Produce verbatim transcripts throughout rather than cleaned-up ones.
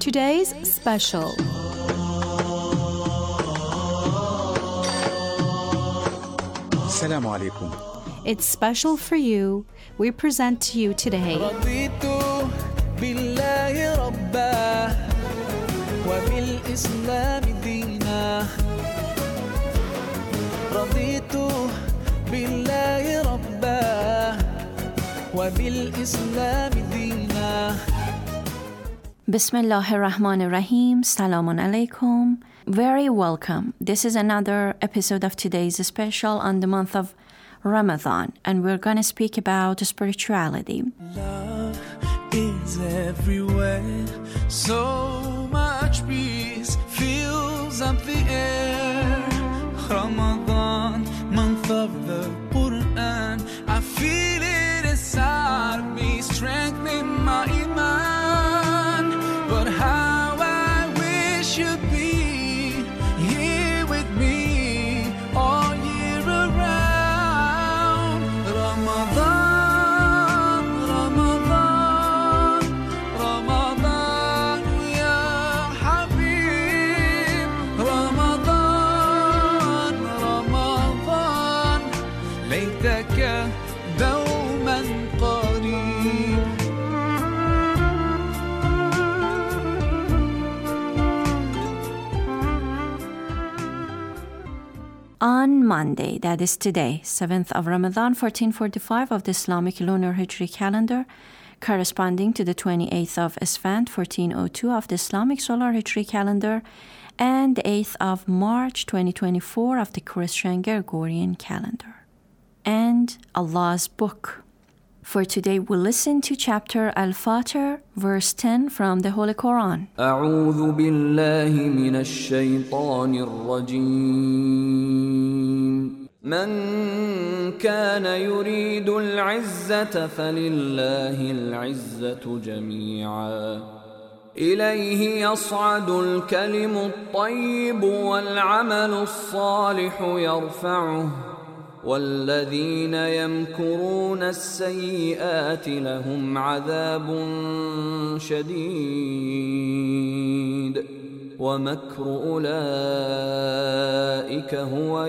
today's special. Assalamu alaikum. It's special for you. We present to you today رضيت بالله ربا وبالإسلام دينا رضيت بالله ربا وبالإسلام دينا Bismillahir Rahmanir Rahim. Salamun alaikum. Very welcome. This is another episode of today's special on the month of Ramadan, and we're going to speak about spirituality. Love is everywhere. So much peace fills up the air. Ramadan, month of the Quran. I feel it inside me, strengthening my iman. But how I wish you'd be here with me all year around. Ramadan, Ramadan, Ramadan, ya Habib. Ramadan, Ramadan, ليتك دوما قريب. On Monday, that is today, seventh of Ramadan, fourteen forty-five of the Islamic lunar Hijri calendar, corresponding to the twenty-eighth of Esfand, fourteen oh two of the Islamic solar Hijri calendar, and the eighth of March, twenty twenty-four of the Christian Gregorian calendar. And Allah's book. For today, we'll listen to chapter Al-Fatir, verse ten from the Holy Quran. أعوذ بالله من الشيطان الرجيم من كان يريد العزة فلله العزة جميعا إليه يصعد الكلم الطيب والعمل الصالح يرفعه والذين يمكرون السيئات لهم عذاب شديد ومكر أولئك هو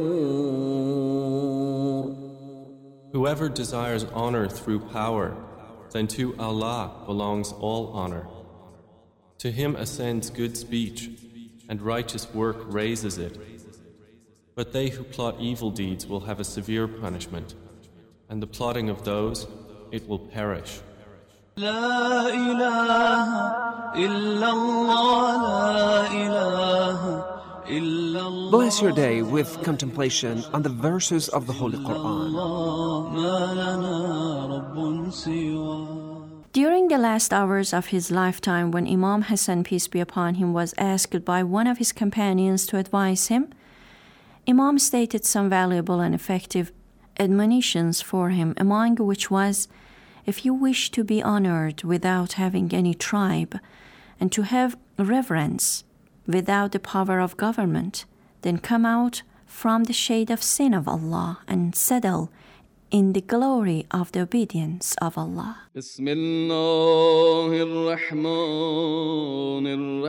يبور. Whoever desires honor through power, then to Allah belongs all honor. To Him ascends good speech, and righteous work raises it. But they who plot evil deeds will have a severe punishment, and the plotting of those, it will perish. لا إله إلا الله لا إله إلا الله. Bless your day with contemplation on the verses of the Holy Quran. ما لنا رب سواه. During the last hours of his lifetime, when Imam Hassan, peace be upon him, was asked by one of his companions to advise him, Imam stated some valuable and effective admonitions for him, among which was, if you wish to be honored without having any tribe, and to have reverence without the power of government, then come out from the shade of sin of Allah and settle in the glory of the obedience of Allah. بسم الله الرحمن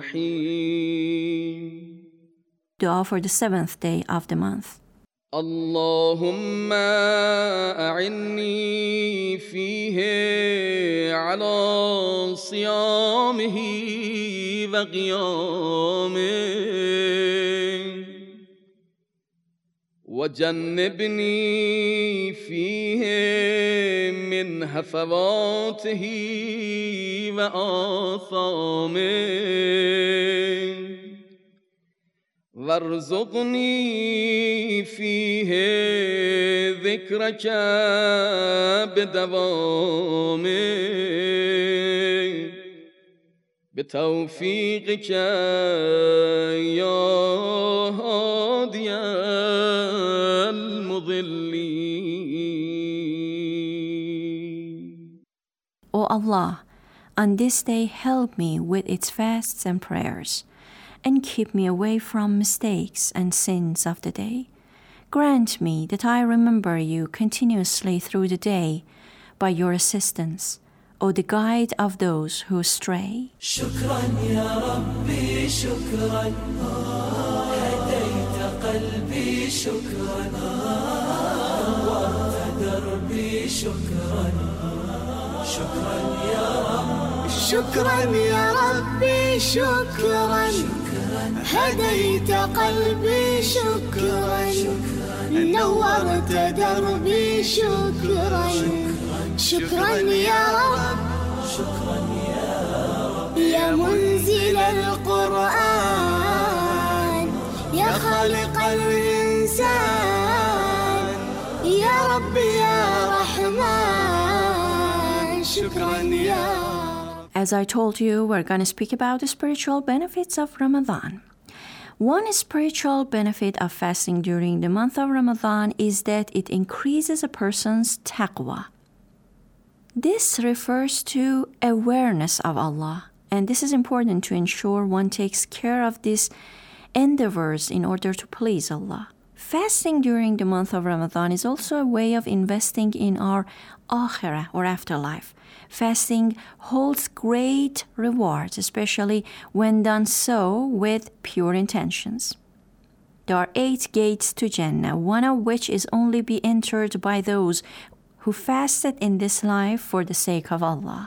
الرحيم. Dua for the seventh day of the month. اللهم أعني فيه على صيامه وقيامه وجنبني فيه من هفواته وآثامه وارزقني فيه ذكرك بدوامه بتوفيقك يا هادي المضلين. O Allah, on this day help me with its fasts and prayers, and keep me away from mistakes and sins of the day. Grant me that I remember you continuously through the day by your assistance, or the guide of those who stray. شكرا يا ربي شكرا هديت قلبي شكرا نورت دربي شكرا شكرا يا رب شكرا يا ربي شكرا هديت قلبي شكرا نورت دربي شكرا شكرا يا رب شكرا يا رب يا منزل القرآن يا خالق الإنسان يا رب يا رحمن شكرا يا رب. As I told you, we're going to speak about the spiritual benefits of Ramadan. One spiritual benefit of fasting during the month of Ramadan is that it increases a person's taqwa. This refers to awareness of Allah, and this is important to ensure one takes care of these endeavors in order to please Allah. Fasting during the month of Ramadan is also a way of investing in our akhirah or afterlife. Fasting holds great rewards, especially when done so with pure intentions. There are eight gates to Jannah, one of which is only be entered by those who fasted in this life for the sake of Allah.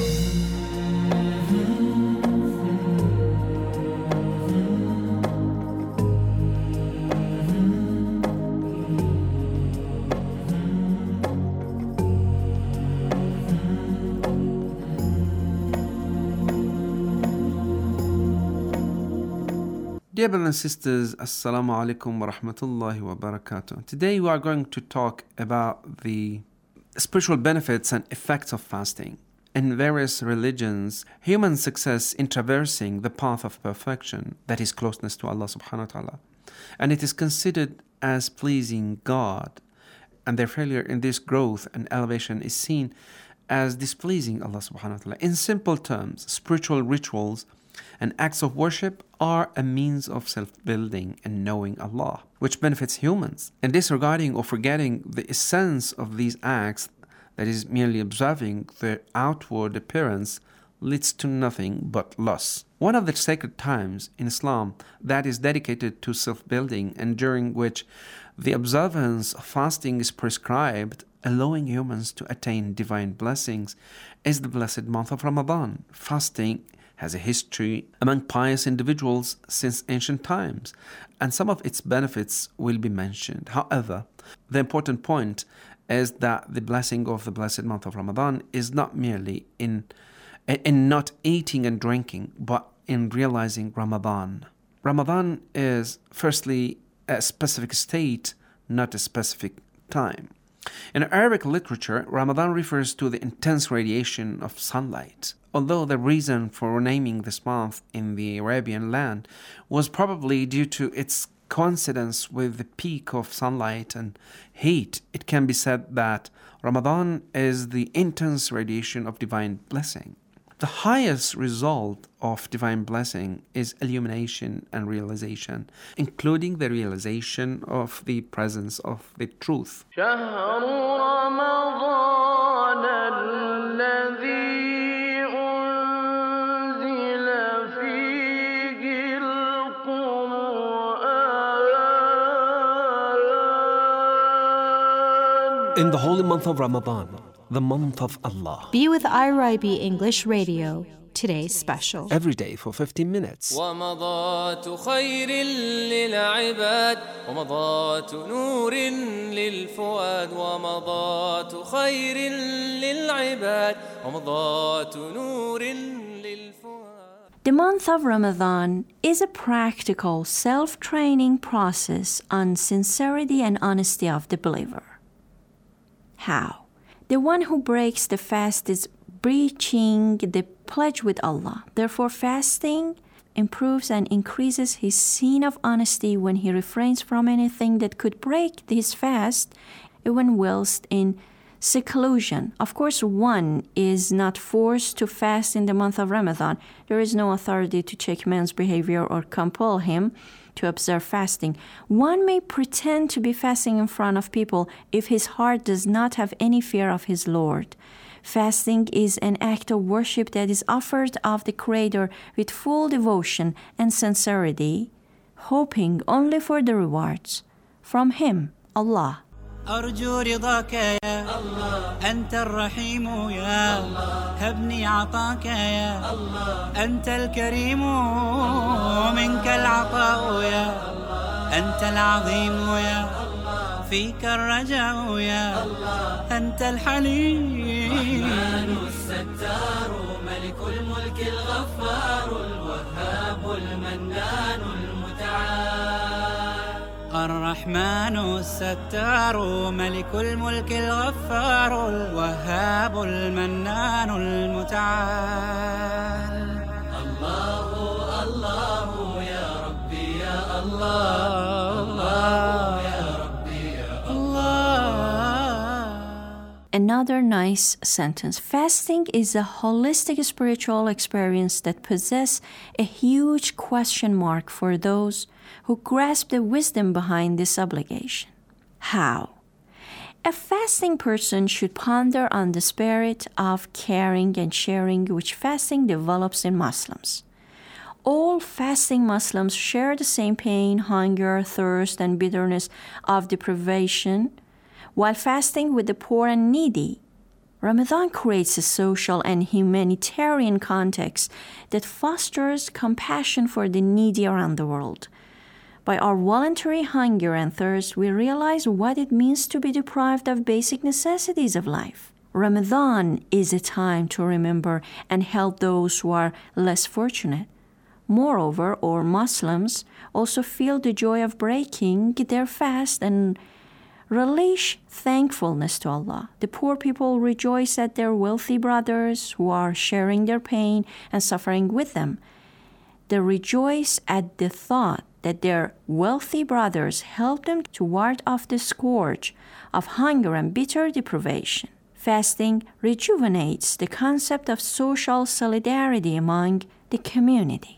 Dear brothers and sisters, Assalamu alaikum wa rahmatullahi wa barakatuh. Today we are going to talk about the spiritual benefits and effects of fasting. In various religions, human success in traversing the path of perfection, that is closeness to Allah subhanahu wa ta'ala, and it is considered as pleasing God, and their failure in this growth and elevation is seen as displeasing Allah subhanahu wa ta'ala. In simple terms, spiritual rituals and acts of worship are a means of self-building and knowing Allah, which benefits humans. And disregarding or forgetting the essence of these acts, that is merely observing their outward appearance, leads to nothing but loss. One of the sacred times in Islam that is dedicated to self-building and during which the observance of fasting is prescribed, allowing humans to attain divine blessings, is the blessed month of Ramadan. Fasting has a history among pious individuals since ancient times, and some of its benefits will be mentioned. However, the important point is that the blessing of the blessed month of Ramadan is not merely in, in not eating and drinking, but in realizing Ramadan. Ramadan is firstly a specific state, not a specific time. In Arabic literature, Ramadan refers to the intense radiation of sunlight. Although the reason for naming this month in the Arabian land was probably due to its coincidence with the peak of sunlight and heat, it can be said that Ramadan is the intense radiation of divine blessing. The highest result of divine blessing is illumination and realization, including the realization of the presence of the truth. In the holy month of Ramadan, the month of Allah. Be with I R I B English Radio, today's special. Every day for fifteen minutes. ومضات خير للعباد ومضات نور للفؤاد ومضات خير للعباد ومضات نور للفؤاد. The month of Ramadan is a practical self-training process on sincerity and honesty of the believer. How? The one who breaks the fast is breaching the pledge with Allah. Therefore, fasting improves and increases his scene of honesty when he refrains from anything that could break his fast, even whilst in seclusion. Of course, one is not forced to fast in the month of Ramadan. There is no authority to check man's behavior or compel him to observe fasting. One may pretend to be fasting in front of people if his heart does not have any fear of his Lord. Fasting is an act of worship that is offered of the Creator with full devotion and sincerity, hoping only for the rewards from Him, Allah. أرجو رضاك يا الله أنت الرحيم يا الله هبني عطاك يا الله أنت الكريم منك العطاء يا الله أنت العظيم يا الله فيك الرجاء يا الله أنت الحليم الرحمن الستار ملك الملك الغفار الوهاب المنان المتعال الرحمن الستار ملك الملك الغفار الوهاب المنان المتعال الله الله يا ربي يا الله الله يا ربي يا الله. Another nice sentence. Fasting is a holistic spiritual experience that possesses a huge question mark for those who grasp the wisdom behind this obligation. How? A fasting person should ponder on the spirit of caring and sharing which fasting develops in Muslims. All fasting Muslims share the same pain, hunger, thirst, and bitterness of deprivation while fasting with the poor and needy. Ramadan creates a social and humanitarian context that fosters compassion for the needy around the world. By our voluntary hunger and thirst, we realize what it means to be deprived of basic necessities of life. Ramadan is a time to remember and help those who are less fortunate. Moreover, our Muslims also feel the joy of breaking their fast and relish thankfulness to Allah. The poor people rejoice at their wealthy brothers who are sharing their pain and suffering with them. They rejoice at the thought that their wealthy brothers help them to ward off the scourge of hunger and bitter deprivation. Fasting rejuvenates the concept of social solidarity among the community.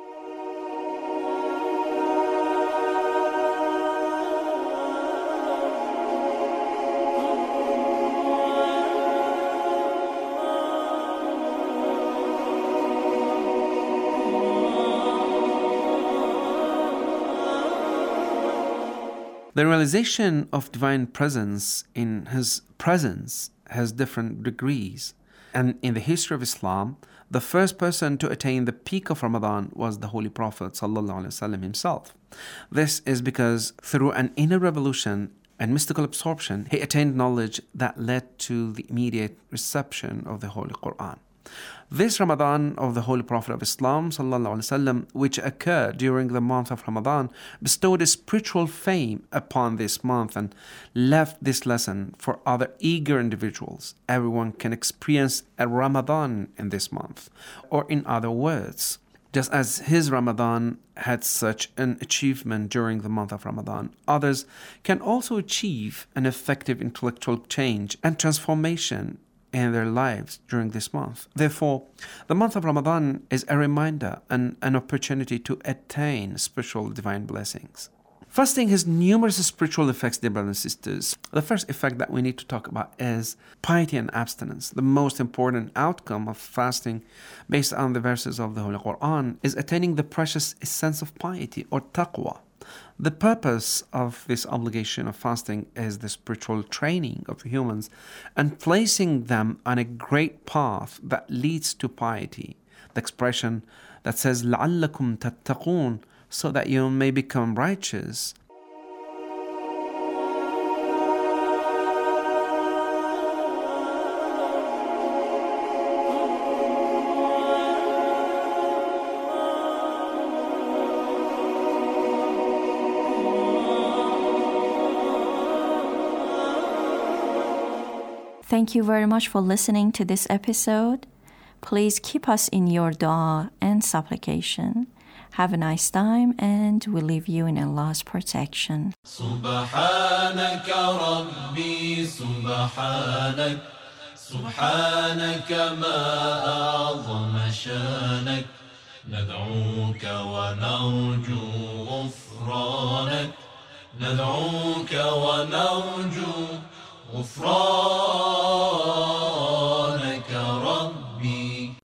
The realization of divine presence in His presence has different degrees. And in the history of Islam, the first person to attain the peak of Ramadan was the Holy Prophet ﷺ himself. This is because through an inner revolution and mystical absorption, he attained knowledge that led to the immediate reception of the Holy Quran. This Ramadan of the Holy Prophet of Islam ﷺ, which occurred during the month of Ramadan, bestowed a spiritual fame upon this month and left this lesson for other eager individuals. Everyone can experience a Ramadan in this month, or in other words, just as his Ramadan had such an achievement during the month of Ramadan, others can also achieve an effective intellectual change and transformation in their lives during this month. Therefore, the month of Ramadan is a reminder and an opportunity to attain spiritual divine blessings. Fasting has numerous spiritual effects, dear brothers and sisters. The first effect that we need to talk about is piety and abstinence. The most important outcome of fasting, based on the verses of the Holy Quran, is attaining the precious essence of piety, or taqwa. The purpose of this obligation of fasting is the spiritual training of humans and placing them on a great path that leads to piety. The expression that says لَعَلَّكُمْ تَتَّقُونَ, so that you may become righteous. Thank you very much for listening to this episode. Please keep us in your dua and supplication. Have a nice time, and we leave you in Allah's protection. سبحانك ربي سبحانك سبحانك ما أعظم شانك ندعوك ونرجو غفرانك ندعوك ونرجو غفرانك